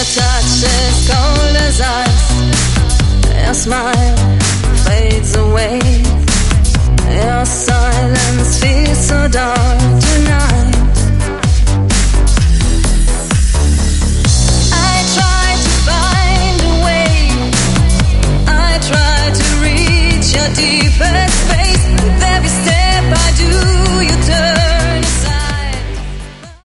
Your touch is cold as ice. Your smile fades away. Your silence feels so dark tonight.